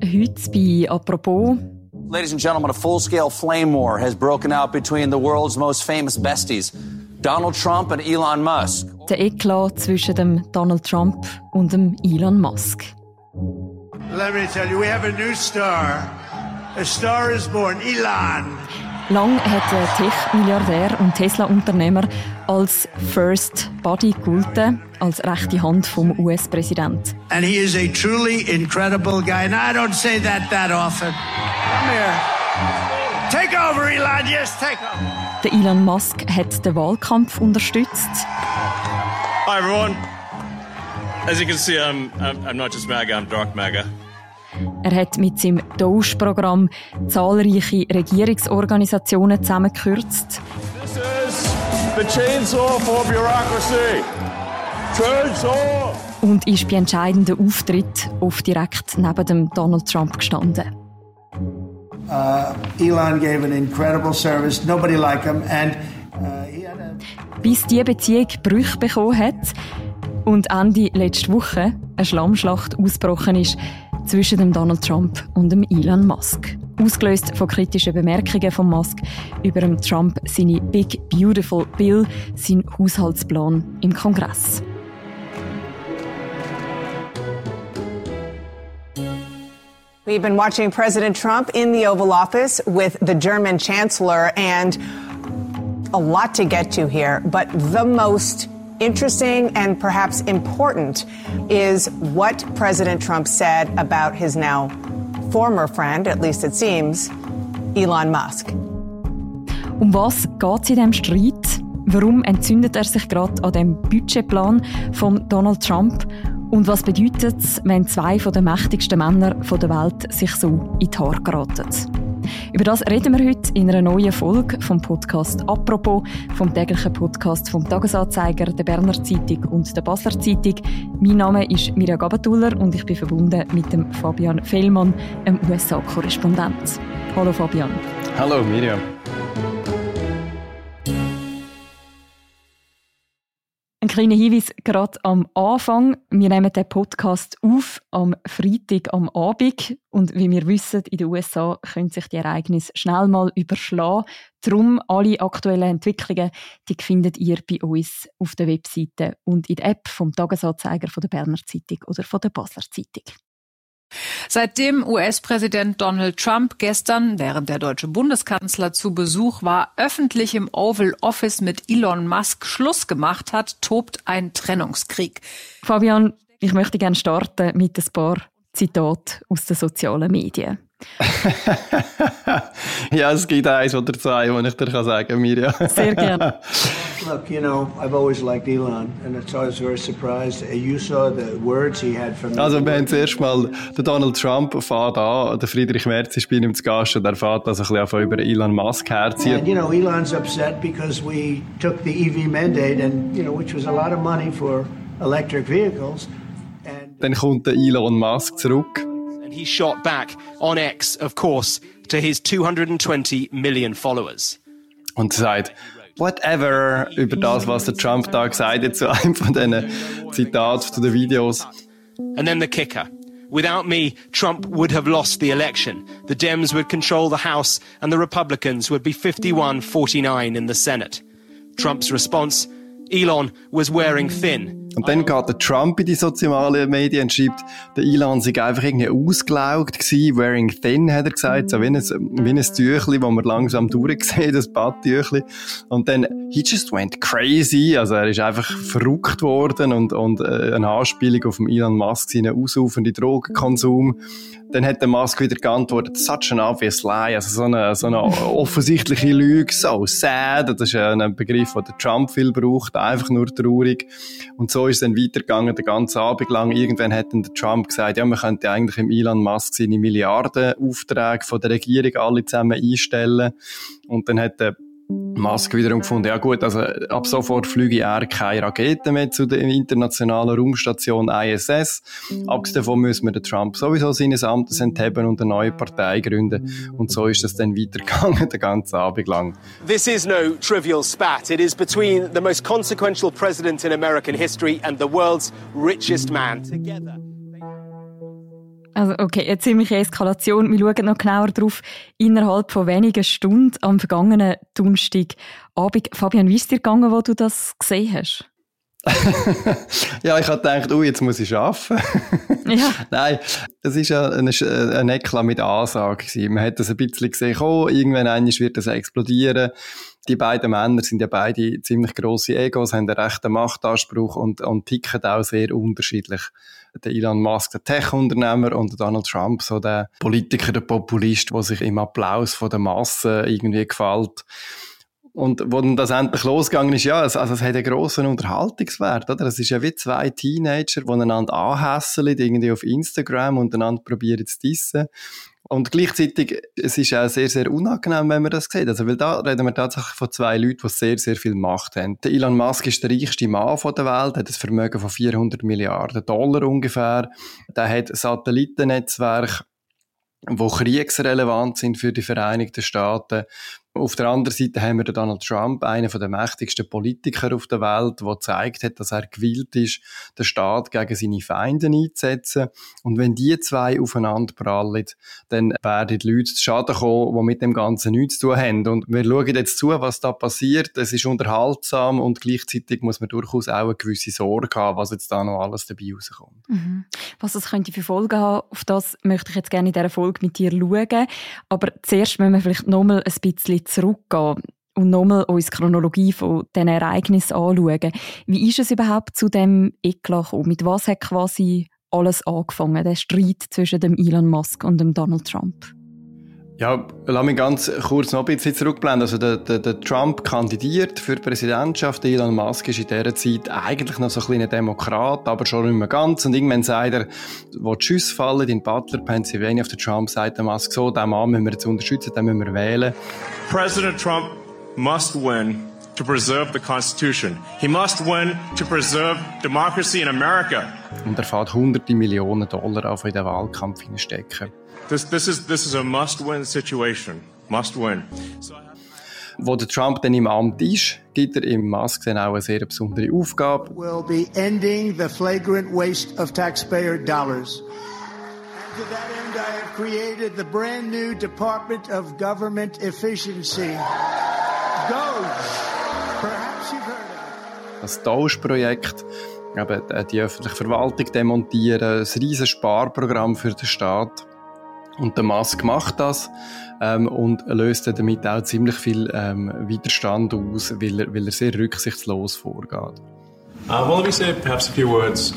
Heute bei «Apropos». Ladies and gentlemen, a full-scale flame war has broken out between the world's most famous besties, Donald Trump and Elon Musk. Der Eklat zwischen dem Donald Trump und dem Elon Musk. Let me tell you, we have a new star. A star is born, Elon. Lang hat der Tech-Milliardär und Tesla-Unternehmer als First Buddy gegolten, als rechte Hand vom US-Präsident. And he is a truly incredible guy. And I don't say that often. Come here. Take over, Elon. Yes, take over. Der Elon Musk hat den Wahlkampf unterstützt. Hi, everyone. As you can see, I'm not just MAGA, I'm Dark MAGA. Er hat mit seinem Doge-Programm zahlreiche Regierungsorganisationen zusammengekürzt. This is the chainsaw for bureaucracy. Chainsaw! Und ist bei entscheidenden Auftritten oft direkt neben dem Donald Trump gestanden. Elon gave an incredible service. Nobody liked him. And he had Bis diese Beziehung Brüche bekommen hat und Ende letzte Woche eine Schlammschlacht ausgebrochen ist zwischen dem Donald Trump und dem Elon Musk. Ausgelöst von kritischen Bemerkungen von Musk über dem Trump seine Big Beautiful Bill, sein Haushaltsplan im Kongress. We've been watching President Trump in the Oval Office with the German Chancellor, and a lot to get to here, but the most interesting and perhaps important is what President Trump said about his now former friend, at least it seems, Elon Musk. Um was geht es in diesem Streit? Warum entzündet er sich gerade an dem Budgetplan von Donald Trump? Und was bedeutet es, wenn zwei von den mächtigsten Männer der Welt sich so in die Haare geraten? Über das reden wir heute in einer neuen Folge vom Podcast «Apropos», vom täglichen Podcast vom «Tagesanzeiger», der «Berner Zeitung» und der «Basler Zeitung». Mein Name ist Mirja Gabatuller und ich bin verbunden mit dem Fabian Fellmann, einem USA-Korrespondent. Hallo Fabian. Hallo Mirja. Ein kleiner Hinweis gerade am Anfang. Wir nehmen den Podcast auf am Freitag am Abend. Und wie wir wissen, in den USA können sich die Ereignisse schnell mal überschlagen. Darum alle aktuellen Entwicklungen, die findet ihr bei uns auf der Webseite und in der App vom Tagesanzeiger, von der Berner Zeitung oder von der Basler Zeitung. Seitdem US-Präsident Donald Trump gestern, während der deutsche Bundeskanzler zu Besuch war, öffentlich im Oval Office mit Elon Musk Schluss gemacht hat, tobt ein Trennungskrieg. Fabian, ich möchte gerne starten mit ein paar Zitaten aus den sozialen Medien. Ja, es gibt eins oder zwei, die ich dir sagen kann, Mirja. Sehr gerne. look, you know, I've always liked Elon, and it's always very surprised. You saw the words he had from. Also wir haben zuerst mal den Donald Trump fährt an, der Friedrich Merz ist bei ihm zu Gast und er fährt also ein bisschen über Elon Musk herziehen. And you know, Elon's upset because we took the EV mandate, and you know, which was a lot of money for electric vehicles. And Dann kommt der Elon Musk zurück. He shot back on X, of course, to his 220 million followers. Und sagt, whatever, über das, was der Trump da gesagt hat, zu einem von diesen Zitaten zu den Videos. And then the kicker. Without me, Trump would have lost the election. The Dems would control the House and the Republicans would be 51-49 in the Senate. Trump's response, Elon was wearing thin. Und dann geht der Trump in die sozialen Medien und schreibt, der Elon sei einfach irgendwie ausgelaugt gewesen, wearing thin, hat er gesagt, so wie ein Tüchli, wo man langsam durchsieht, das Badtüchli. Und dann, he just went crazy, also er ist einfach verrückt worden und eine Anspielung auf den Elon Musk, seinen ausufernden Drogenkonsum. Dann hat der Musk wieder geantwortet, such an obvious lie, also so eine offensichtliche Lüge, so sad, das ist ein Begriff, den der Trump viel braucht, einfach nur traurig. Und so ist es dann weitergegangen, den ganzen Abend lang. Irgendwann hat dann der Trump gesagt, ja, man könnte eigentlich im Elon Musk seine Milliardenaufträge von der Regierung alle zusammen einstellen. Und dann hat der Musk wiederum gefunden, ja gut, also ab sofort fliege er keine Raketen mehr zu der internationalen Raumstation ISS. Abgesehen davon müssen wir den Trump sowieso seines Amtes entheben und eine neue Partei gründen. Und so ist es dann weitergegangen, den ganzen Abend lang. This is no trivial spat. It is between the most consequential president in American history and the world's richest man. Together. Also okay, eine ziemliche Eskalation. Wir schauen noch genauer drauf. Innerhalb von wenigen Stunden am vergangenen Donnerstagabend. Fabian, wie ist dir gegangen, wo du das gesehen hast? Ja, ich habe gedacht, jetzt muss ich arbeiten. Ja. Nein, es war ja ein Eklat mit Ansage gewesen. Man hat das ein bisschen gesehen, irgendwann einmal wird das explodieren. Die beiden Männer sind ja beide ziemlich grosse Egos, haben einen rechten Machtanspruch und ticken auch sehr unterschiedlich. Der Elon Musk, der Tech-Unternehmer, und der Donald Trump, so der Politiker, der Populist, der sich im Applaus von der Masse irgendwie gefällt. Und wo dann das endlich losgegangen ist, es hat einen grossen Unterhaltungswert, oder? Es ist ja wie zwei Teenager, die einander anhässeln, irgendwie auf Instagram und einander probieren zu dissen. Und gleichzeitig, es ist auch sehr, sehr unangenehm, wenn man das sieht. Also, weil da reden wir tatsächlich von zwei Leuten, die sehr, sehr viel Macht haben. Der Elon Musk ist der reichste Mann der Welt, hat ein Vermögen von $400 Milliarden ungefähr. Der hat Satellitennetzwerke, die kriegsrelevant sind für die Vereinigten Staaten. Auf der anderen Seite haben wir den Donald Trump, einen der mächtigsten Politiker auf der Welt, der gezeigt hat, dass er gewillt ist, den Staat gegen seine Feinde einzusetzen. Und wenn die zwei aufeinander prallen, dann werden die Leute zu Schaden kommen, die mit dem Ganzen nichts zu tun haben. Und wir schauen jetzt zu, was da passiert. Es ist unterhaltsam und gleichzeitig muss man durchaus auch eine gewisse Sorge haben, was jetzt da noch alles dabei rauskommt. Mhm. Was es könnte für Folgen haben, auf das möchte ich jetzt gerne in dieser Folge mit dir schauen. Aber zuerst müssen wir vielleicht nochmal ein bisschen zurückgehen und nochmal uns die Chronologie von diesen Ereignissen anschauen. Wie ist es überhaupt zu dem Eklat gekommen? Mit was hat quasi alles angefangen, der Streit zwischen dem Elon Musk und dem Donald Trump? Ja, lass mich ganz kurz noch ein bisschen zurückblenden. Also der Trump kandidiert für die Präsidentschaft. Der Elon Musk ist in dieser Zeit eigentlich noch so ein kleiner Demokrat, aber schon nicht mehr ganz. Und irgendwann sagt er, wo die Schüsse fallen in Butler, Pennsylvania, auf den Trump, sagt der Musk so, den Mann müssen wir jetzt unterstützen, den müssen wir wählen. President Trump must win to preserve the Constitution. He must win to preserve democracy in America. Und er fährt $100 Millionen auf in den Wahlkampf hineinstecken. This is a must-win situation. Must win. Wo der Trump dann im Amt ist, gibt er im Musk dann auch eine sehr besondere Aufgabe. Will be ending the flagrant waste of taxpayer dollars. And to that end, I have created the brand new Department of Government Efficiency. DOGE. Perhaps you've heard of it. Das DOGE-Projekt, eben die öffentliche Verwaltung demontieren, ein riesiges Sparprogramm für den Staat. Und der Musk macht das und löst damit auch ziemlich viel Widerstand aus, weil er sehr rücksichtslos vorgeht. Well, let me say perhaps a few words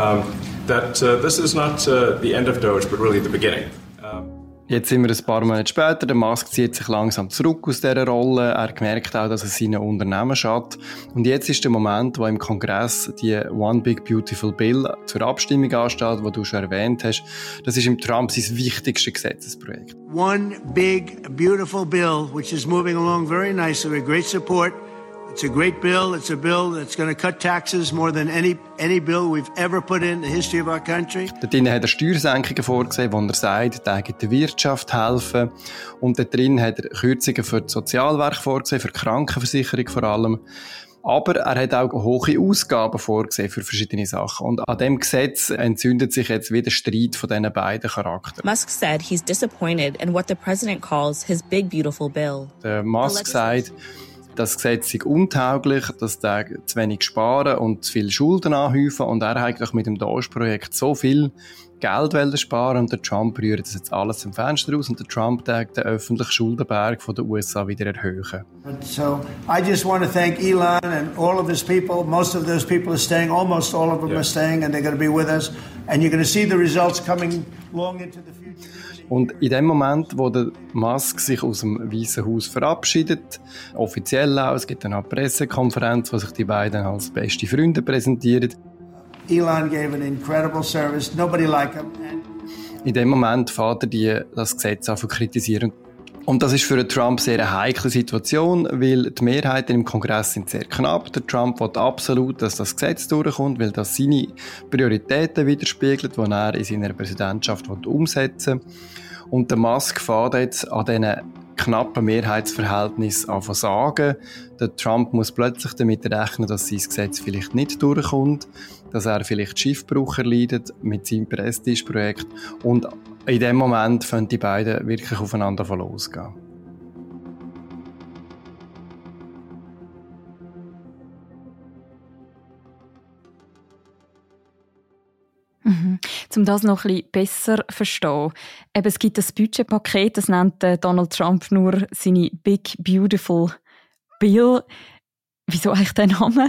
that this is not the end of DOGE, but really the beginning. Jetzt sind wir ein paar Monate später. Der Musk zieht sich langsam zurück aus dieser Rolle. Er merkt auch, dass es seinen Unternehmen schadet. Und jetzt ist der Moment, wo im Kongress die One Big Beautiful Bill zur Abstimmung ansteht, die du schon erwähnt hast. Das ist im Trump sein wichtigstes Gesetzesprojekt. One Big Beautiful Bill, which is moving along very nicely with great support. It's a great bill. It's a bill that's going to cut taxes more than any bill we've ever put in the history of our country. Dort drin hat er Steuersenkungen vorgesehen, wo er sagt, der der Wirtschaft helfen. Und dort drin hat er Kürzungen für das Sozialwerk vorgesehen, für die Krankenversicherung vor allem. Aber er hat auch hohe Ausgaben vorgesehen für verschiedene Sachen. Und an dem Gesetz entzündet sich jetzt wieder der Streit von diesen beiden Charakteren. Musk said he's disappointed in what the president calls his big beautiful bill. Der Musk sagt, das Gesetz sei untauglich, dass die zu wenig sparen und zu viele Schulden anhäufen. Und er hat eigentlich mit dem DOGE-Projekt so viel Geld sparen und der Trump rührt das jetzt alles zum Fenster raus und der Trump tagt den öffentlichen Schuldenberg von den USA wieder erhöhen. So I just want to thank Elon and all of his people. Most of those people are staying, almost all of them are staying, and they're going to be with us. And you're going to see the results coming long into the future. Und in dem Moment, wo der Musk sich aus dem Weißen Haus verabschiedet, offiziell auch, es gibt dann eine Pressekonferenz, wo sich die beiden als beste Freunde präsentieren. Elon gave an incredible service. Nobody like him. In dem Moment fährt er das Gesetz an zu kritisieren. Und das ist für den Trump sehr eine heikle Situation, weil die Mehrheiten im Kongress sind sehr knapp. Der Trump will absolut, dass das Gesetz durchkommt, weil das seine Prioritäten widerspiegelt, die er in seiner Präsidentschaft umsetzen will. Und der Musk fährt jetzt an diesen knappen Mehrheitsverhältnis sagen. Der Trump muss plötzlich damit rechnen, dass sein Gesetz vielleicht nicht durchkommt, dass er vielleicht Schiffbruch erleidet mit seinem Prestigeprojekt und in dem Moment können die beiden wirklich aufeinander losgehen. Um das noch ein bisschen besser zu verstehen. Eben, es gibt das Budgetpaket, das nennt Donald Trump nur seine Big Beautiful Bill. Wieso eigentlich der Name?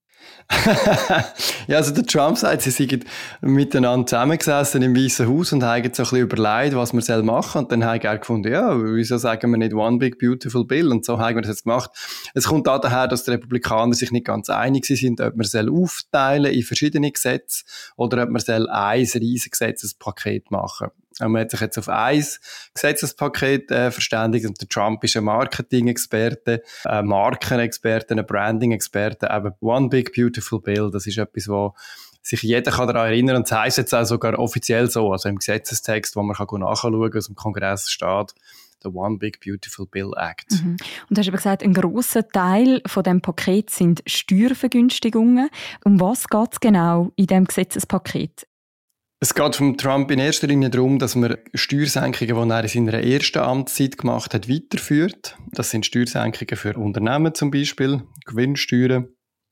Ja, also der Trump sagt, sie seien miteinander zusammengesessen im Weißen Haus und haben so ein bisschen überlegt, was man machen soll. Und dann haben er gefunden, ja, wieso sagen wir nicht One Big Beautiful Bill? Und so haben wir das jetzt gemacht. Es kommt auch daher, dass die Republikaner sich nicht ganz einig sind, ob man aufteilen in verschiedene Gesetze oder ob man ein riesiges Gesetzespaket machen soll. Man hat sich jetzt auf ein Gesetzespaket verständigt und der Trump ist ein Marketing-Experte, ein Markenexperte, ein Branding-Experte. Aber One Big Beautiful Bill, das ist etwas, wo sich jeder daran erinnern kann. Und das heisst jetzt auch sogar offiziell so, also im Gesetzestext, wo man nachschauen kann, aus dem Kongress steht, der One Big Beautiful Bill Act. Und du hast aber gesagt, ein grosser Teil von dem Paket sind Steuervergünstigungen. Um was geht es genau in diesem Gesetzespaket? Es geht vom Trump in erster Linie darum, dass man Steuersenkungen, die er in seiner ersten Amtszeit gemacht hat, weiterführt. Das sind Steuersenkungen für Unternehmen zum Beispiel, Gewinnsteuern.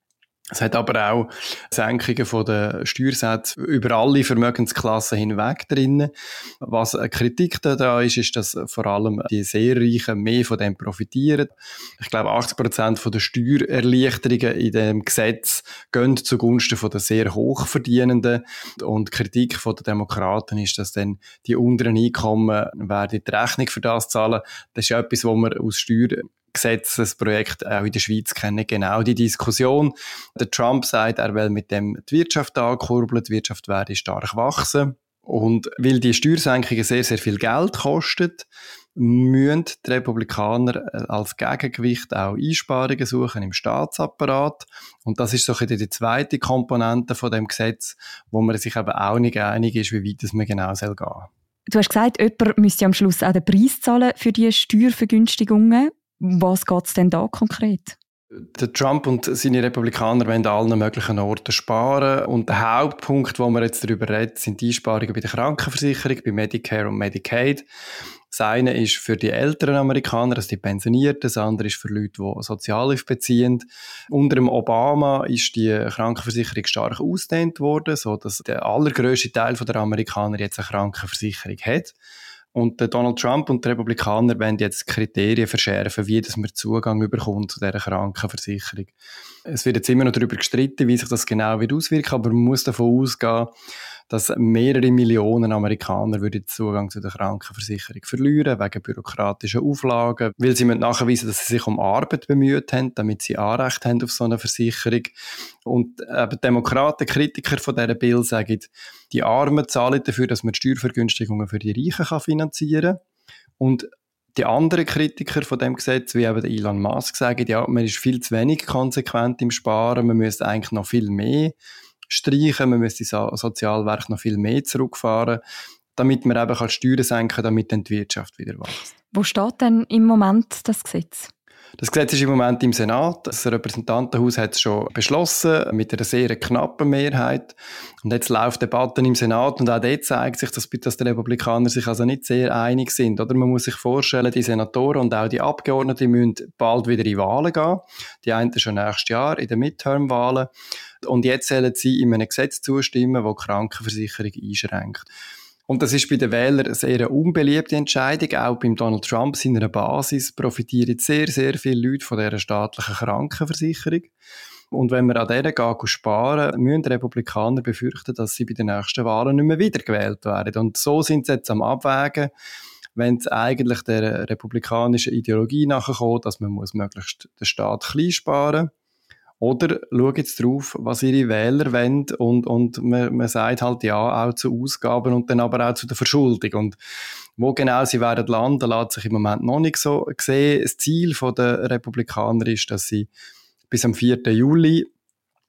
Es hat aber auch Senkungen von den Steuersätzen über alle Vermögensklassen hinweg drin. Was eine Kritik da ist, dass vor allem die sehr Reichen mehr von dem profitieren. Ich glaube, 80% der Steuererleichterungen in dem Gesetz gehen zugunsten von den sehr Hochverdienenden. Und die Kritik der Demokraten ist, dass dann die unteren Einkommen werden die Rechnung für das zahlen. Das ist etwas, was man aus Steuergesetzesprojekt auch in der Schweiz kennen, genau die Diskussion. Der Trump sagt, er will mit dem die Wirtschaft ankurbeln, die Wirtschaft werde stark wachsen. Und weil die Steuersenkungen sehr, sehr viel Geld kosten, müssen die Republikaner als Gegengewicht auch Einsparungen suchen im Staatsapparat. Und das ist so die zweite Komponente von dem Gesetz, wo man sich eben auch nicht einig ist, wie weit es man genau gehen soll. Du hast gesagt, jemand müsste am Schluss auch den Preis zahlen für die Steuervergünstigungen. Was geht es denn da konkret? Der Trump und seine Republikaner wollen an allen möglichen Orten sparen. Und der Hauptpunkt, wo wir jetzt darüber reden, sind die Einsparungen bei der Krankenversicherung, bei Medicare und Medicaid. Das eine ist für die älteren Amerikaner, also die Pensionierten, das andere ist für Leute, die Sozialhilfe beziehen. Unter dem Obama ist die Krankenversicherung stark ausgedehnt worden, sodass der allergrösste Teil der Amerikaner jetzt eine Krankenversicherung hat. Und der Donald Trump und die Republikaner wollen jetzt Kriterien verschärfen, wie dass man Zugang bekommt zu dieser Krankenversicherung. Es wird jetzt immer noch darüber gestritten, wie sich das genau auswirken wird, aber man muss davon ausgehen, dass mehrere Millionen Amerikaner den Zugang zu der Krankenversicherung verlieren, wegen bürokratischen Auflagen, weil sie nachweisen, dass sie sich um Arbeit bemüht haben, damit sie Anrecht haben auf so eine Versicherung. Und Demokraten, Kritiker von dieser Bill sagen, die Armen zahlen dafür, dass man Steuervergünstigungen für die Reichen finanzieren kann. Und die anderen Kritiker von dem Gesetz, wie eben der Elon Musk, sagen, ja, man ist viel zu wenig konsequent im Sparen, man müsste eigentlich noch viel mehr streichen, man müsste das Sozialwerk noch viel mehr zurückfahren, damit man eben Steuern senken kann, damit dann die Wirtschaft wieder wächst. Wo steht denn im Moment das Gesetz? Das Gesetz ist im Moment im Senat. Das Repräsentantenhaus hat es schon beschlossen, mit einer sehr knappen Mehrheit. Und jetzt läuft Debatten im Senat und auch dort zeigt sich, dass die Republikaner sich also nicht sehr einig sind. Oder man muss sich vorstellen, die Senatoren und auch die Abgeordneten müssen bald wieder in Wahlen gehen. Die einen schon nächstes Jahr in den Midterm-Wahlen. Und jetzt sollen sie in einem Gesetz zustimmen, das die Krankenversicherung einschränkt. Und das ist bei den Wählern eine sehr unbeliebte Entscheidung. Auch beim Donald Trump, seiner Basis, profitieren sehr, sehr viele Leute von dieser staatlichen Krankenversicherung. Und wenn wir an dieser sparen, müssen die Republikaner befürchten, dass sie bei den nächsten Wahlen nicht mehr wiedergewählt werden. Und so sind sie jetzt am Abwägen, wenn es eigentlich der republikanischen Ideologie nachkommt, dass man möglichst den Staat klein sparen muss. Oder schauen jetzt drauf, was ihre Wähler wollen und man sagt halt ja auch zu Ausgaben und dann aber auch zu der Verschuldung. Und wo genau sie werden landen, lässt sich im Moment noch nicht so sehen. Das Ziel der Republikaner ist, dass sie bis am 4. Juli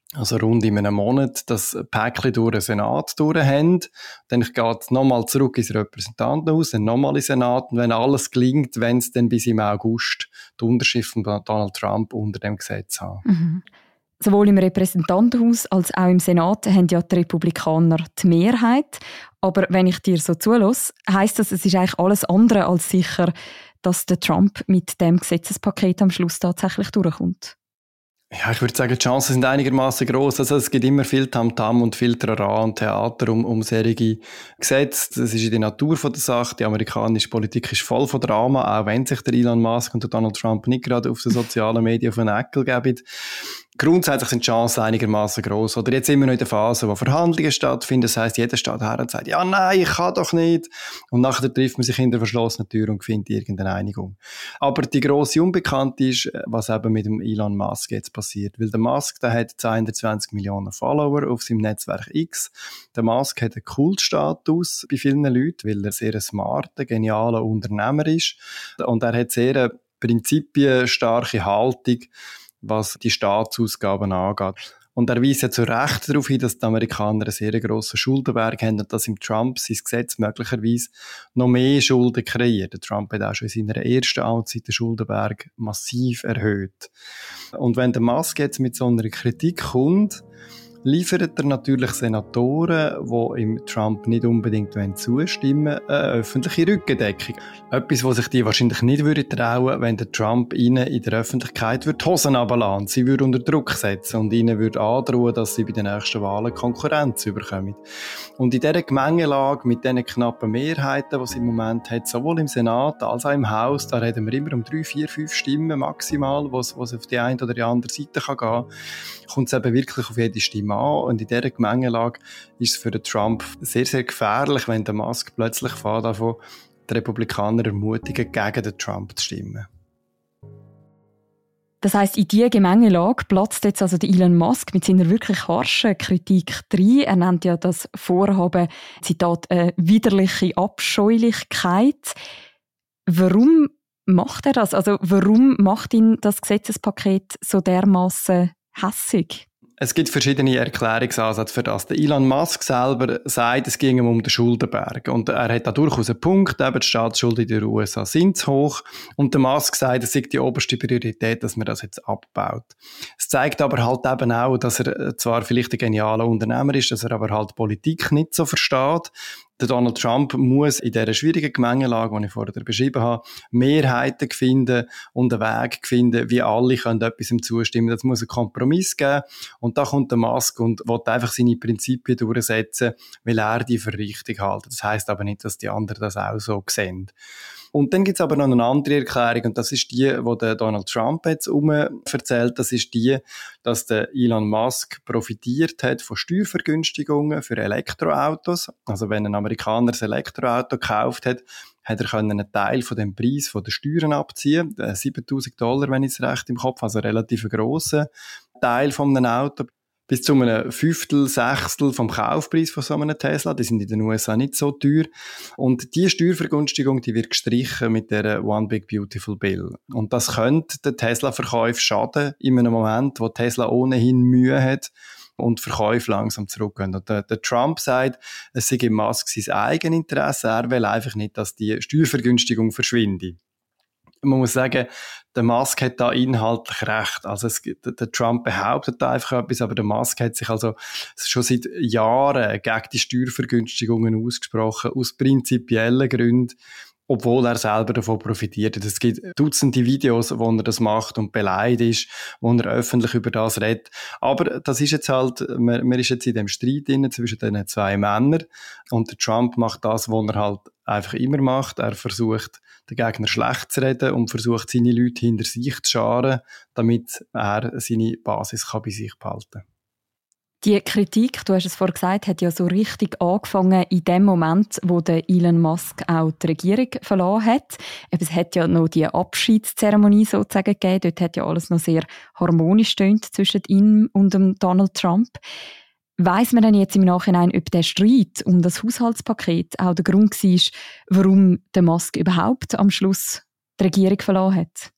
also rund in einem Monat, das Päckchen durch den Senat durch haben. Dann geht es nochmal zurück ins Repräsentantenhaus, dann nochmal ins Senat. Und wenn alles gelingt, wenn es dann bis im August die Unterschrift von Donald Trump unter dem Gesetz haben. Mhm. Sowohl im Repräsentantenhaus als auch im Senat haben ja die Republikaner die Mehrheit. Aber wenn ich dir so zulasse, heisst das, es ist eigentlich alles andere als sicher, dass der Trump mit dem Gesetzespaket am Schluss tatsächlich durchkommt. Ja, ich würde sagen, die Chancen sind einigermaßen gross. Also es gibt immer viel Tamtam und viel Trara und Theater um solche Gesetze. Das ist in der Natur der Sache. Die amerikanische Politik ist voll von Drama, auch wenn sich der Elon Musk und der Donald Trump nicht gerade auf den sozialen Medien auf den Eckel geben. Grundsätzlich sind die Chancen einigermaßen gross. Oder jetzt sind wir noch in der Phase, wo Verhandlungen stattfinden. Das heisst, jeder steht her und sagt, ja, nein, ich kann doch nicht. Und nachher trifft man sich hinter verschlossenen Türen und findet irgendeine Einigung. Aber die grosse Unbekannte ist, was eben mit dem Elon Musk jetzt passiert. Weil der Musk, der hat 220 Millionen Follower auf seinem Netzwerk X. Der Musk hat einen Kultstatus bei vielen Leuten, weil er sehr ein smarter, genialer Unternehmer ist. Und er hat sehr eine prinzipienstarke Haltung, was die Staatsausgaben angeht. Und er weist ja zu Recht darauf hin, dass die Amerikaner einen sehr grossen Schuldenberg haben und dass im Trump sein Gesetz möglicherweise noch mehr Schulden kreiert. Der Trump hat auch schon in seiner ersten Amtszeit den Schuldenberg massiv erhöht. Und wenn der Musk jetzt mit so einer Kritik kommt, liefert er natürlich Senatoren, die im Trump nicht unbedingt zustimmen, eine öffentliche Rückendeckung. Etwas, was sich die wahrscheinlich nicht trauen würden, wenn der Trump ihnen in der Öffentlichkeit die Hosen runterlassen. Sie würde unter Druck setzen und ihnen würde androhen, dass sie bei den nächsten Wahlen Konkurrenz bekommen. Und in dieser Gemengelage mit diesen knappen Mehrheiten, die sie im Moment hat, sowohl im Senat als auch im Haus, da reden wir immer um 3, 4, 5 Stimmen maximal, wo es auf die eine oder die andere Seite gehen kann, kommt es eben wirklich auf jede Stimme an. Und in dieser Gemengelage ist es für den Trump sehr, sehr gefährlich, wenn der Musk plötzlich davon die Republikaner ermutigen, gegen den Trump zu stimmen. Das heisst, in diese Gemengelage platzt jetzt also der Elon Musk mit seiner wirklich harschen Kritik rein. Er nennt ja das Vorhaben, Zitat, eine widerliche Abscheulichkeit. Warum macht er das? Also warum macht ihn das Gesetzespaket so dermassen hässig? Es gibt verschiedene Erklärungsansätze für das. Der Elon Musk selber sagt, es ging ihm um den Schuldenberg. Und er hat da durchaus einen Punkt, eben die Staatsschulden in den USA sind zu hoch. Und der Musk sagt, es sei die oberste Priorität, dass man das jetzt abbaut. Es zeigt aber halt eben auch, dass er zwar vielleicht ein genialer Unternehmer ist, dass er aber halt Politik nicht so versteht. Der Donald Trump muss in dieser schwierigen Gemengelage, die ich vorher beschrieben habe, Mehrheiten finden und einen Weg finden, wie alle können etwas zustimmen. Das muss einen Kompromiss geben. Und da kommt der Musk und will einfach seine Prinzipien durchsetzen, weil er die für richtig hält. Das heisst aber nicht, dass die anderen das auch so sehen. Und dann gibt es aber noch eine andere Erklärung, und das ist die, die der Donald Trump jetzt erzählt. Das ist die, dass der Elon Musk profitiert hat von Steuervergünstigungen für Elektroautos. Also wenn ein Amerikaner ein Elektroauto gekauft hat, hat er einen Teil von dem Preis von den Steuern abziehen. $7.000, wenn ich es recht im Kopf habe, also relativ ein grosser Teil von einem Auto. Bis zu einem Fünftel, Sechstel vom Kaufpreis von so einem Tesla. Die sind in den USA nicht so teuer. Und die Steuervergünstigung, die wird gestrichen mit der One Big Beautiful Bill. Und das könnte den Tesla-Verkäufen schaden in einem Moment, wo Tesla ohnehin Mühe hat und Verkäufe langsam zurückgehen. Und der Trump sagt, es sei im Musk sein Eigeninteresse. Er will einfach nicht, dass die Steuervergünstigung verschwindet. Man muss sagen, der Musk hat da inhaltlich recht. Also der Trump behauptet da einfach etwas, aber der Musk hat sich also schon seit Jahren gegen die Steuervergünstigungen ausgesprochen, aus prinzipiellen Gründen, obwohl er selber davon profitiert. Es gibt Dutzende Videos, wo er das macht und beleidigt ist, wo er öffentlich über das redet. Aber das ist jetzt halt, man ist jetzt in dem Streit zwischen den zwei Männern und der Trump macht das, was er halt einfach immer macht. Er versucht, den Gegner schlecht zu reden und versucht, seine Leute hinter sich zu scharen, damit er seine Basis bei sich behalten kann. Die Kritik, du hast es vorhin gesagt, hat ja so richtig angefangen in dem Moment, wo der Elon Musk auch die Regierung verlassen hat. Es hat ja noch die Abschiedszeremonie sozusagen gegeben. Dort hat ja alles noch sehr harmonisch gestöhnt zwischen ihm und dem Donald Trump. Weiss man denn jetzt im Nachhinein, ob der Streit um das Haushaltspaket auch der Grund war, warum der Musk überhaupt am Schluss die Regierung verlassen hat?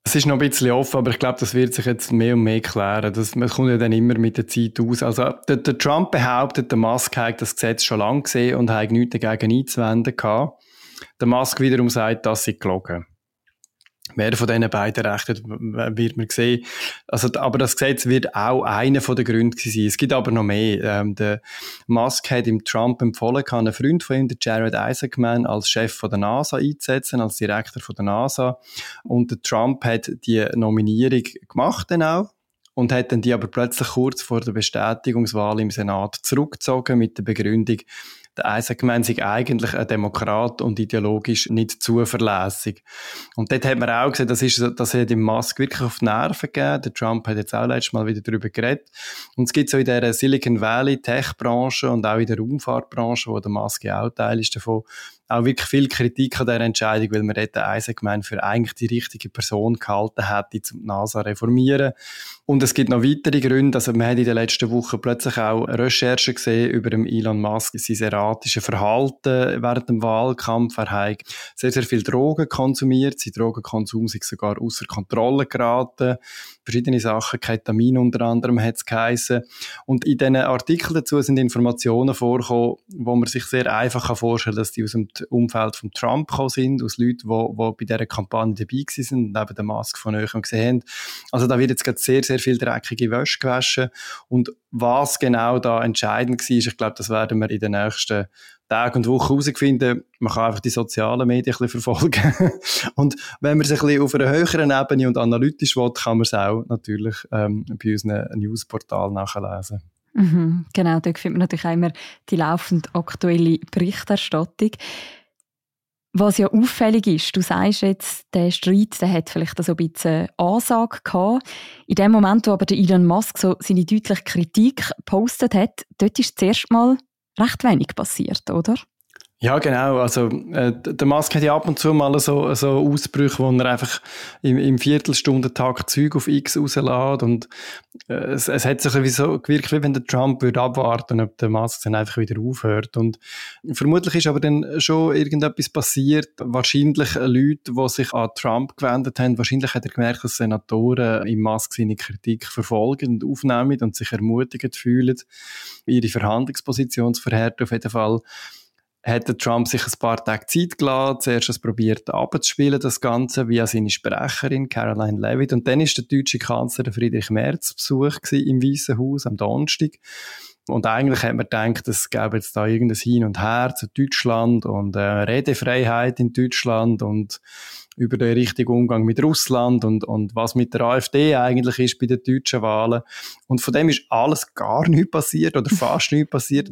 Es ist noch ein bisschen offen, aber ich glaube, das wird sich jetzt mehr und mehr klären. Man kommt ja dann immer mit der Zeit aus. Also, der Trump behauptet, der Musk habe das Gesetz schon lange gesehen und habe nichts dagegen einzuwenden gehabt. Der Musk wiederum sagt, das sei gelogen. Wer von diesen beiden rechnet, wird man sehen. Also, aber das Gesetz wird auch einer der Gründe sein. Es gibt aber noch mehr. Der Musk hat ihm Trump empfohlen, einen Freund von ihm, der Jared Isaacman, als Chef von der NASA einzusetzen, als Direktor von der NASA. Und der Trump hat die Nominierung gemacht dann auch. Und hat dann die aber plötzlich kurz vor der Bestätigungswahl im Senat zurückgezogen mit der Begründung, der Isaacman sei eigentlich ein Demokrat und ideologisch nicht zuverlässig. Und dort hat man auch gesehen, das hat dem Musk wirklich auf die Nerven gegeben. Der Trump hat jetzt auch letztes Mal wieder darüber geredet. Und es gibt so in der Silicon Valley Tech-Branche und auch in der Raumfahrtbranche, wo der Musk ja auch Teil ist davon, auch wirklich viel Kritik an dieser Entscheidung, weil man dort den Isaacman für eigentlich die richtige Person gehalten hätte, um die NASA zu reformieren. Und es gibt noch weitere Gründe. Also man hat in den letzten Wochen plötzlich auch Recherchen gesehen über den Elon Musk, sein erratisches Verhalten während dem Wahlkampf. Er hat sehr, sehr viel Drogen konsumiert. Sein Drogenkonsum ist sogar außer Kontrolle geraten. Verschiedene Sachen, Ketamin unter anderem hat es geheissen. Und in diesen Artikeln dazu sind Informationen vorgekommen, wo man sich sehr einfach vorstellen kann, dass die aus dem Umfeld von Trump gekommen sind, aus Leuten, die bei dieser Kampagne dabei waren und eben den Musk von euch gesehen haben. Also da wird jetzt gerade sehr, sehr viel dreckige Wäsche gewaschen. Und was genau da entscheidend war, ich glaube, das werden wir in den nächsten Tagen und Wochen herausfinden. Man kann einfach die sozialen Medien ein bisschen verfolgen. Und wenn man es ein bisschen auf einer höheren Ebene und analytisch will, kann man es auch natürlich bei unseren Newsportalen nachlesen. Mhm, genau, dort findet man natürlich auch immer die laufend aktuelle Berichterstattung. Was ja auffällig ist, du sagst jetzt, der Streit, der hat vielleicht so ein bisschen Ansage gehabt. In dem Moment, wo aber der Elon Musk so seine deutliche Kritik gepostet hat, dort ist zuerst mal recht wenig passiert, oder? Ja, genau. Also, der Musk hat ja ab und zu mal so Ausbrüche, wo er einfach im Viertelstundentakt Zeug auf X rauslässt. Und es hat sich so gewirkt, wie wenn der Trump würde abwarten, ob der Musk dann einfach wieder aufhört. Und vermutlich ist aber dann schon irgendetwas passiert. Wahrscheinlich Leute, die sich an Trump gewendet haben, wahrscheinlich hat er gemerkt, dass Senatoren im Musk seine Kritik verfolgen und aufnehmen und sich ermutigt fühlen, ihre Verhandlungsposition zu verhärten. Auf jeden Fall hat der Trump sich ein paar Tage Zeit gelassen, zuerst es probiert abzuspielen, das Ganze, via seine Sprecherin Caroline Leavitt. Und dann ist der deutsche Kanzler Friedrich Merz Besuch im Weißen Haus am Donnerstag. Und eigentlich hat man gedacht, es gäbe jetzt da irgendein Hin und Her zu Deutschland und Redefreiheit in Deutschland und über den richtigen Umgang mit Russland und was mit der AfD eigentlich ist bei den deutschen Wahlen. Und von dem ist alles gar nichts passiert oder fast nichts passiert.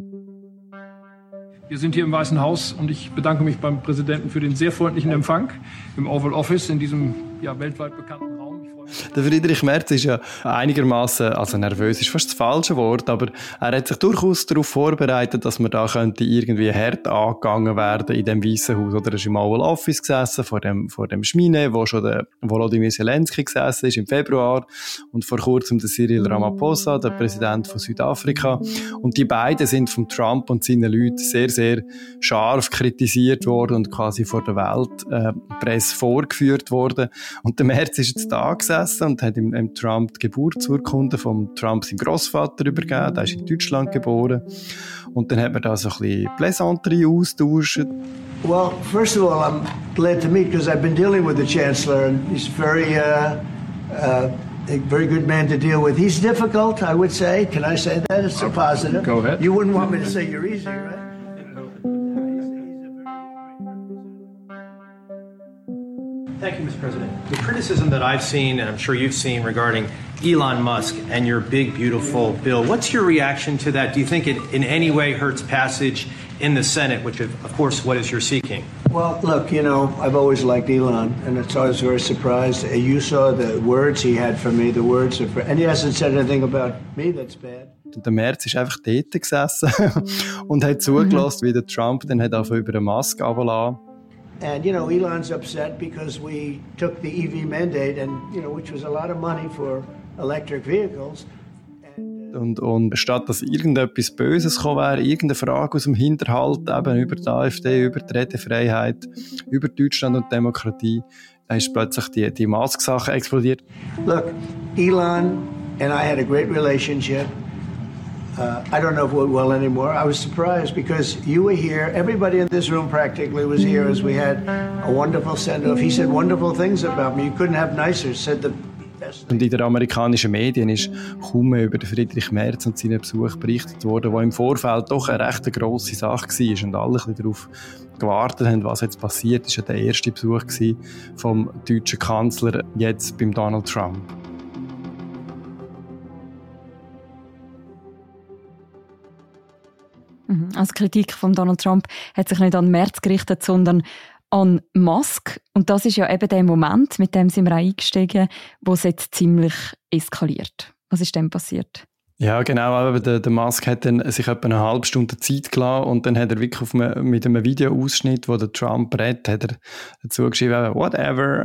Wir sind hier im Weißen Haus und ich bedanke mich beim Präsidenten für den sehr freundlichen Empfang im Oval Office in diesem weltweit bekannten Raum. Der Friedrich Merz ist ja einigermaßen, also nervös ist fast das falsche Wort, aber er hat sich durchaus darauf vorbereitet, dass man da könnte irgendwie hart angegangen werden in dem Weißen Haus. Oder er ist im Oval Office gesessen, vor dem Schmine, wo schon der Volodymyr Zelensky gesessen ist im Februar und vor kurzem der Cyril Ramaphosa, der Präsident von Südafrika. Und die beiden sind von Trump und seinen Leuten sehr, sehr scharf kritisiert worden und quasi vor der Weltpresse vorgeführt worden. Und der Merz ist jetzt da gesessen und hat ihm Trump die Geburtsurkunde von Trump seinem Grossvater übergeben. Der ist in Deutschland geboren. Und dann hat man da so ein bisschen Plaisanterie austauscht. Well, first of all, I'm glad to meet because I've been dealing with the Chancellor and he's a very good man to deal with. He's difficult, I would say. Can I say that? It's a positive. Go ahead. You wouldn't want me to say you're easy, right? Thank you, Mr. President. The criticism that I've seen, and I'm sure you've seen, regarding Elon Musk and your big, beautiful bill, what's your reaction to that? Do you think it in any way hurts passage in the Senate, which, of course, what is you're seeking? Well, look, I've always liked Elon, and it's always very surprised. You saw the words he had for me, and he hasn't said anything about me that's bad. Der Merz ist einfach dort gesessen und hat zugelassen, wie der Trump dann hat auch über den Musk runtergelassen. And, Elon's upset because we took the EV mandate, and, which was a lot of money for electric vehicles. Und statt dass irgendetwas Böses gekommen wäre, irgendeine Frage aus dem Hinterhalt, eben über die AfD, über die Redefreiheit, über Deutschland und Demokratie, ist plötzlich die Musk-Sache explodiert. Look, Elon and I had a great relationship. I don't know if it went well anymore. I was surprised because you were here. Everybody in this room practically was here as we had a wonderful send-off. He said wonderful things about me. You couldn't have nicer. Said the best thing. Und in den amerikanischen Medien ist kaum mehr über den Friedrich Merz und seinen Besuch berichtet worden, der im Vorfeld doch eine recht grosse Sache war und alle ein bisschen darauf gewartet haben, was jetzt passiert. Das war ja der erste Besuch vom deutschen Kanzler jetzt beim Donald Trump. Also die Kritik von Donald Trump hat sich nicht an Merz gerichtet, sondern an Musk. Und das ist ja eben der Moment, mit dem sind wir eingestiegen, wo es jetzt ziemlich eskaliert. Was ist denn passiert? Ja, genau. Aber der Musk hat dann sich etwa eine halbe Stunde Zeit gelassen und dann hat er wirklich mit einem Videoausschnitt, wo der Trump redet, hat er dazu geschrieben, whatever.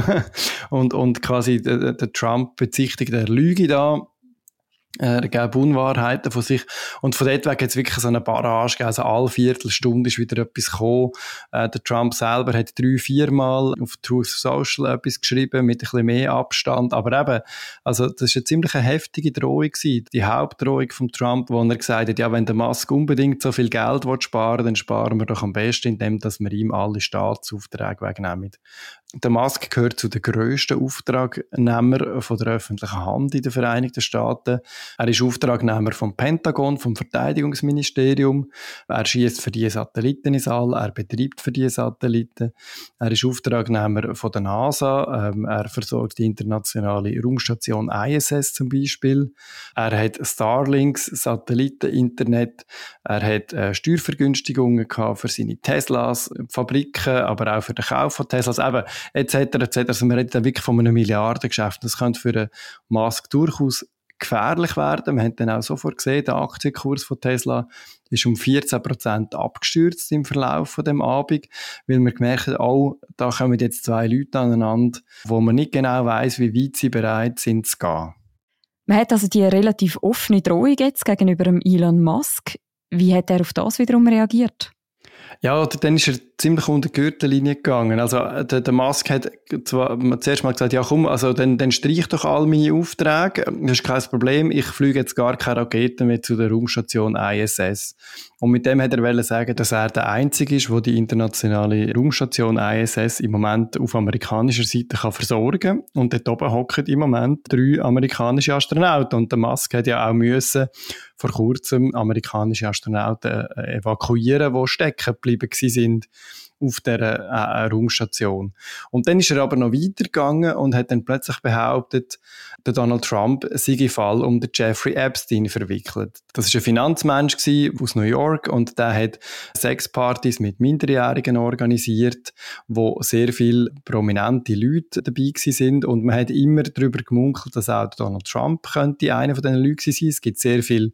und quasi der Trump bezichtigt eine Lüge da. Er gab Unwahrheiten von sich. Und von dort weg hat es wirklich so eine Barrage gegeben. Also alle Viertelstunde ist wieder etwas gekommen. Der Trump selber hat 3-4 Mal auf Truth Social etwas geschrieben, mit ein bisschen mehr Abstand. Aber eben, also das ist eine ziemlich heftige Drohung gewesen. Die Hauptdrohung von Trump, wo er gesagt hat, ja, wenn der Musk unbedingt so viel Geld sparen will, dann sparen wir doch am besten, indem dass wir ihm alle Staatsaufträge wegnehmen. Der Musk gehört zu den grössten Auftragnehmern von der öffentlichen Hand in den Vereinigten Staaten. Er ist Auftragnehmer vom Pentagon, vom Verteidigungsministerium. Er schießt für die Satelliten ins All, er betreibt für die Satelliten. Er ist Auftragnehmer von der NASA. Er versorgt die internationale Raumstation ISS zum Beispiel. Er hat Starlinks, Satelliteninternet. Er hat Steuervergünstigungen gehabt für seine Teslas, Fabriken, aber auch für den Kauf von Teslas. Eben, etc. Also wir reden da wirklich von einem Milliardengeschäft. Das könnte für den Musk durchaus gefährlich werden. Wir haben dann auch sofort gesehen, der Aktienkurs von Tesla ist um 14% abgestürzt im Verlauf von dem Abend, weil wir gemerkt haben, oh, da kommen jetzt zwei Leute aneinander, wo man nicht genau weiss, wie weit sie bereit sind zu gehen. Man hat also die relativ offene Drohung jetzt gegenüber dem Elon Musk. Wie hat er auf das wiederum reagiert? Ja, dann ist er ziemlich unter die Gürtellinie gegangen. Also, der Musk hat zwar zuerst mal gesagt, ja komm, also dann streich doch all meine Aufträge. Das ist kein Problem. Ich fliege jetzt gar keine Raketen mehr zu der Raumstation ISS. Und mit dem hat er wollen sagen, dass er der Einzige ist, der die internationale Raumstation ISS im Moment auf amerikanischer Seite kann versorgen. Und dort oben hocken im Moment 3 amerikanische Astronauten. Und der Musk hat ja auch müssen vor kurzem amerikanische Astronauten evakuieren, die stecken geblieben sind auf dieser Raumstation. Und dann ist er aber noch weitergegangen und hat dann plötzlich behauptet, der Donald Trump sei im Fall um den Jeffrey Epstein verwickelt. Das war ein Finanzmensch aus New York und der hat Sexpartys mit Minderjährigen organisiert, wo sehr viele prominente Leute dabei sind und man hat immer darüber gemunkelt, dass auch Donald Trump könnte einer von diesen Leuten sein. Es gibt sehr viele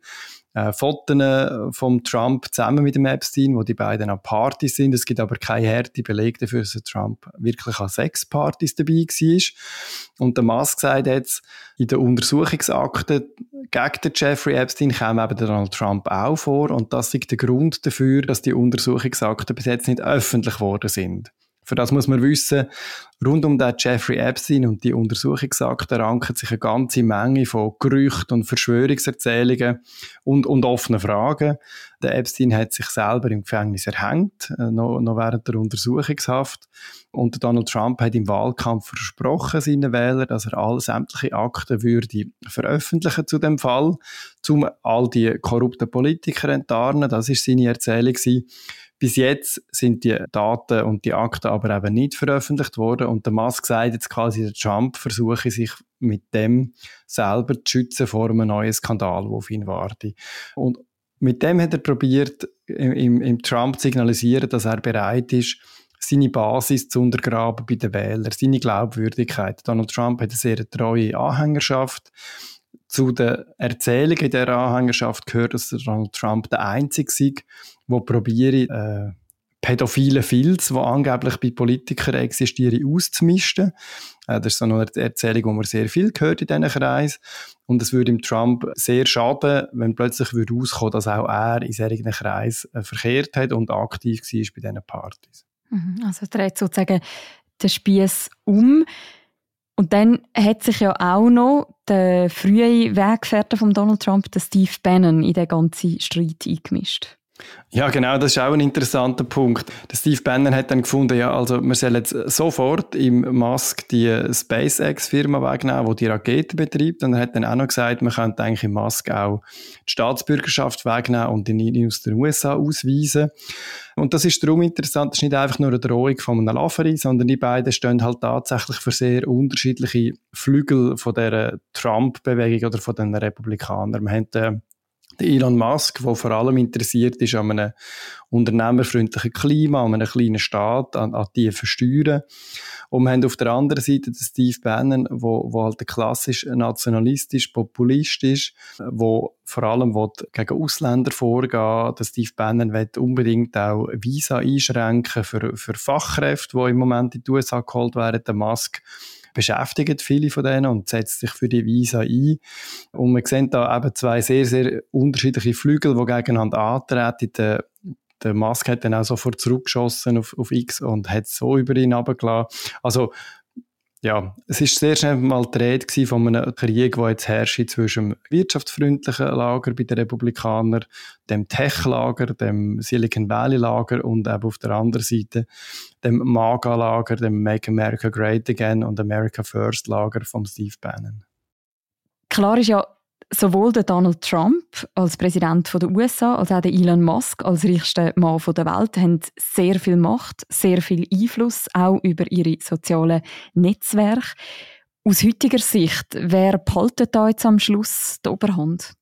Fotos vom Trump zusammen mit dem Epstein, wo die beiden an Partys sind. Es gibt aber keine harten Belege dafür, dass der Trump wirklich an Sexpartys dabei war. Und der Musk sagt jetzt, in der Untersuchungsakte gegen den Jeffrey Epstein kam eben der Donald Trump auch vor und das ist der Grund dafür, dass die Untersuchungsakten bis jetzt nicht öffentlich geworden sind. Für das muss man wissen, rund um den Jeffrey Epstein und die Untersuchungsakten ranken sich eine ganze Menge von Gerüchten und Verschwörungserzählungen und offenen Fragen. Der Epstein hat sich selber im Gefängnis erhängt, noch während der Untersuchungshaft. Und Donald Trump hat im Wahlkampf versprochen seinen Wählern, dass er alle sämtliche Akten würde veröffentlichen zu dem Fall, um all die korrupten Politiker zu enttarnen. Das war seine Erzählung. Bis jetzt sind die Daten und die Akten aber eben nicht veröffentlicht worden und der Musk sagt jetzt quasi, der Trump versuche sich mit dem selber zu schützen vor einem neuen Skandal, der auf ihn warte. Und mit dem hat er probiert, im Trump zu signalisieren, dass er bereit ist, seine Basis zu untergraben bei den Wählern, seine Glaubwürdigkeit. Donald Trump hat eine sehr treue Anhängerschaft. Zu den Erzählungen dieser Anhängerschaft gehört, dass Donald Trump der Einzige sei, der probiert, pädophile Filz, die angeblich bei Politikern existieren, auszumisten. Das ist so eine Erzählung, die man sehr viel gehört in diesen Kreisen. Und es würde dem Trump sehr schaden, wenn plötzlich rauskommen, dass auch er in solchen Kreisen verkehrt hat und aktiv war bei diesen Partys. Also er hat sozusagen den Spiess um. Und dann hat sich ja auch noch der frühe Weggefährte von Donald Trump, der Steve Bannon, in den ganzen Streit eingemischt. Ja, genau, das ist auch ein interessanter Punkt. Der Steve Bannon hat dann gefunden, ja, also wir sollen jetzt sofort im Musk die SpaceX-Firma wegnehmen, die Raketen betreibt. Und er hat dann auch noch gesagt, man könnte eigentlich im Musk auch die Staatsbürgerschaft wegnehmen und ihn aus den USA ausweisen. Und das ist darum interessant, das ist nicht einfach nur eine Drohung von einem Laveri, sondern die beiden stehen halt tatsächlich für sehr unterschiedliche Flügel von dieser Trump-Bewegung oder von den Republikanern. Wir haben Elon Musk, der vor allem interessiert ist an einem unternehmerfreundlichen Klima, an einem kleinen Staat, an tiefen Steuern. Und wir haben auf der anderen Seite den Steve Bannon, der halt klassisch nationalistisch, Populist ist, der vor allem gegen Ausländer vorgehen. Der Steve Bannon will unbedingt auch Visa einschränken für Fachkräfte, die im Moment in die USA geholt werden. Der Musk beschäftigt viele von denen und setzt sich für die Visa ein. Und wir sehen da eben zwei sehr, sehr unterschiedliche Flügel, die gegeneinander antreten. Der Musk hat dann auch sofort zurückgeschossen auf X und hat so über ihn runtergelassen. Also, ja, es ist sehr schnell mal die Rede von einem Krieg, der jetzt herrscht zwischen dem wirtschaftsfreundlichen Lager bei den Republikanern, dem Tech-Lager, dem Silicon Valley-Lager und eben auf der anderen Seite dem MAGA-Lager, dem Make America Great Again und America First-Lager von Steve Bannon. Klar ist ja, sowohl der Donald Trump als Präsident der USA als auch der Elon Musk als reichster Mann der Welt haben sehr viel Macht, sehr viel Einfluss, auch über ihre sozialen Netzwerke. Aus heutiger Sicht, wer behaltet da jetzt am Schluss die Oberhand?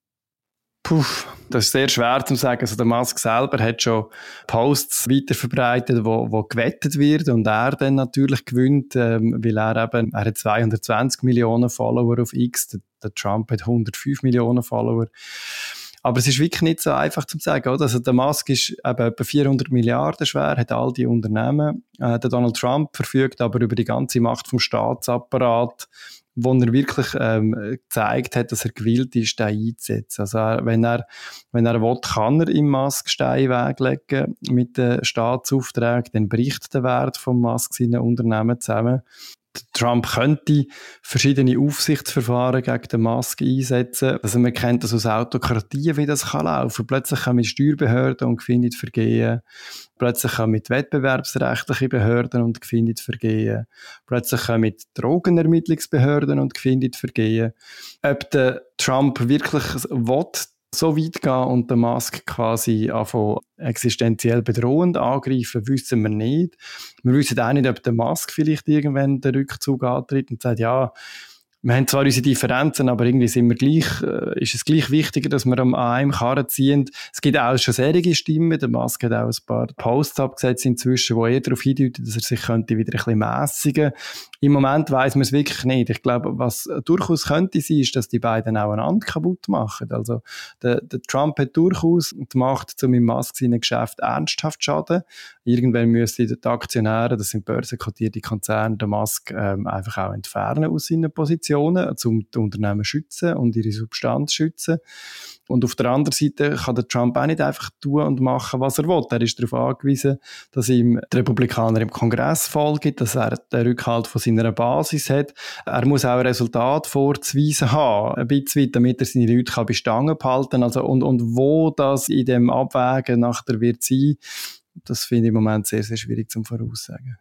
Das ist sehr schwer zu sagen. Also der Musk selber hat schon Posts weiterverbreitet, wo gewettet wird und er dann natürlich gewinnt, weil er hat 220 Millionen Follower auf X, der Trump hat 105 Millionen Follower. Aber es ist wirklich nicht so einfach zu sagen, oder? Also der Musk ist eben etwa 400 Milliarden schwer, hat all die Unternehmen. Der Donald Trump verfügt aber über die ganze Macht vom Staatsapparat, wo er wirklich gezeigt hat, dass er gewillt ist, den einzusetzen. Also wenn er will, kann er im Musk Steine weglegen mit den Staatsaufträgen, dann bricht der Wert vom Musk seinen Unternehmen zusammen. Trump könnte verschiedene Aufsichtsverfahren gegen den Musk einsetzen. Also man kennt das aus Autokratien, wie das laufen kann. Plötzlich kommen Steuerbehörden und finden Vergehen. Plötzlich kommen wettbewerbsrechtliche Behörden und finden Vergehen. Plötzlich kommen Drogenermittlungsbehörden und finden Vergehen. Ob der Trump wirklich will, so weit gehen und den Musk quasi anfangen existenziell bedrohend angreifen, wissen wir nicht. Wir wissen auch nicht, ob der Musk vielleicht irgendwann den Rückzug antritt und sagt, ja, wir haben zwar unsere Differenzen, aber irgendwie sind wir gleich, ist es gleich wichtiger, dass wir an einem Karren ziehen. Es gibt auch schon solche Stimmen. Der Musk hat auch ein paar Posts abgesetzt inzwischen, wo eher darauf hindeuten, dass er sich könnte wieder ein bisschen mässigen. Im Moment weiss man es wirklich nicht. Ich glaube, was durchaus könnte sein, ist, dass die beiden auch einander kaputt machen. Also, der Trump hat durchaus die Macht, um im Musk seine Geschäfte ernsthaft zu schaden. Irgendwann müssten die Aktionäre, das sind börsenkotierte Konzerne, den Musk einfach auch entfernen aus seinen Positionen, um die Unternehmen zu schützen und ihre Substanz zu schützen. Und auf der anderen Seite kann der Trump auch nicht einfach tun und machen, was er will. Er ist darauf angewiesen, dass ihm die Republikaner im Kongress folgen, dass er den Rückhalt von seiner Basis hat. Er muss auch ein Resultat vorzuweisen haben, ein bisschen weit, damit er seine Leute bei Stangen behalten kann. Also, und wo das in dem Abwägen nachher wird sein, das finde ich im Moment sehr, sehr schwierig zum Voraussagen.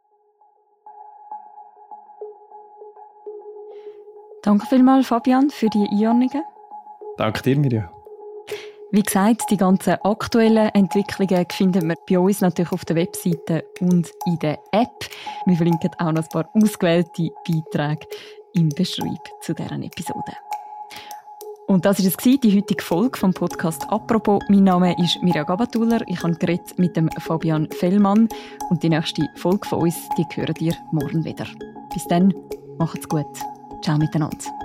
Danke vielmals, Fabian, für die Einordnungen. Danke dir, Mirja. Wie gesagt, die ganzen aktuellen Entwicklungen finden wir bei uns natürlich auf der Webseite und in der App. Wir verlinken auch noch ein paar ausgewählte Beiträge im Beschreib zu dieser Episode. Und das war es, die heutige Folge vom Podcast «Apropos». Mein Name ist Mirja Gabatuller. Ich habe geredet mit dem Fabian Fellmann. Und die nächste Folge von uns, die hören ihr morgen wieder. Bis dann, macht's gut. Ciao miteinander.